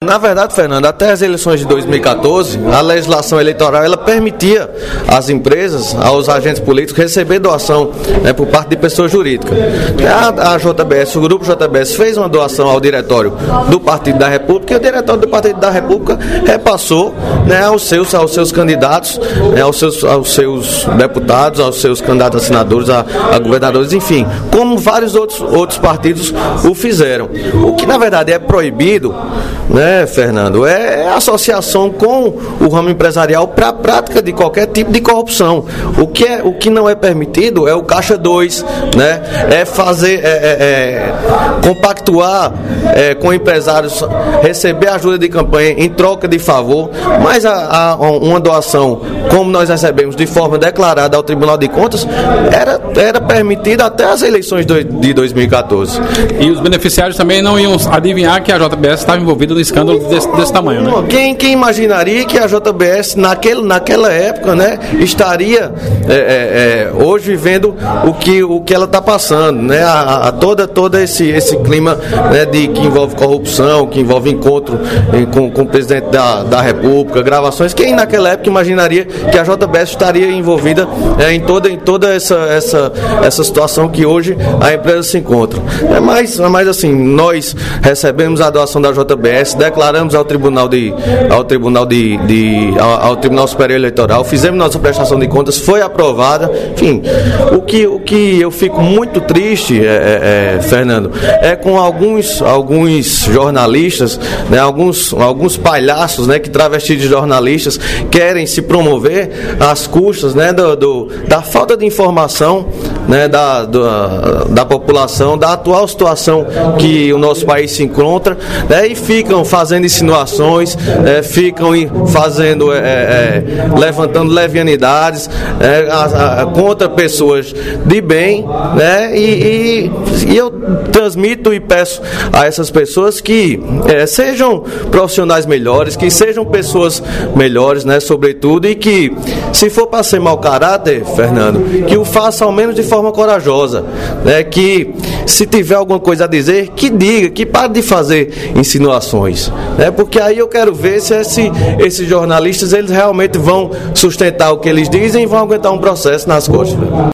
Na verdade, Fernando, até as eleições de 2014, a legislação eleitoral ela permitia às empresas, aos agentes políticos, receber doação, né, por parte de pessoa jurídica. A JBS, o grupo JBS, fez uma doação ao diretório do Partido da República e o diretório do Partido da República repassou, né, aos seus candidatos, né, aos seus deputados, aos seus candidatos a senadores, a governadores, enfim, como vários outros partidos o fizeram. O que na verdade é proibido, né, Fernando, é a associação com o ramo empresarial para a prática de qualquer tipo de corrupção. O que não é permitido é o Caixa 2, né, é fazer, compactuar com empresários, receber ajuda de campanha em troca de favor, mas uma doação, como nós recebemos de forma declarada ao Tribunal de Contas, era permitida até as eleições de 2014. E os beneficiários também não iam adivinhar que a JBS estava envolvida no escândalo desse tamanho, né? Quem imaginaria que a JBS naquela época, né, estaria hoje vivendo o que ela está passando, né? Todo esse clima, né, que envolve corrupção, que envolve encontro com o presidente da República, gravações. Quem naquela época imaginaria que a JBS estaria envolvida em toda essa situação que hoje a empresa se encontra. Mas assim, nós recebemos a doação da JBS, declaramos ao Tribunal Superior Eleitoral, fizemos nossa prestação de contas, foi aprovada. Enfim, o que eu fico muito triste, Fernando, é com alguns jornalistas, né, alguns palhaços, né, que travestidos de jornalistas querem se promover às custas, né, da falta de informação, né, da população, da atual situação que o nosso país se encontra, né, e ficam fazendo insinuações, ficam levantando levianidades contra pessoas de bem, né, e eu transmito e peço a essas pessoas que sejam profissionais melhores, que sejam pessoas melhores, né, sobretudo, e que, se for para ser mau caráter, Fernando, que o faça ao menos de forma corajosa, né, que se tiver alguma coisa a dizer, que diga, que pare de fazer insinuações, né, porque aí eu quero ver se esses jornalistas eles realmente vão sustentar o que eles dizem e vão aguentar um processo nas costas.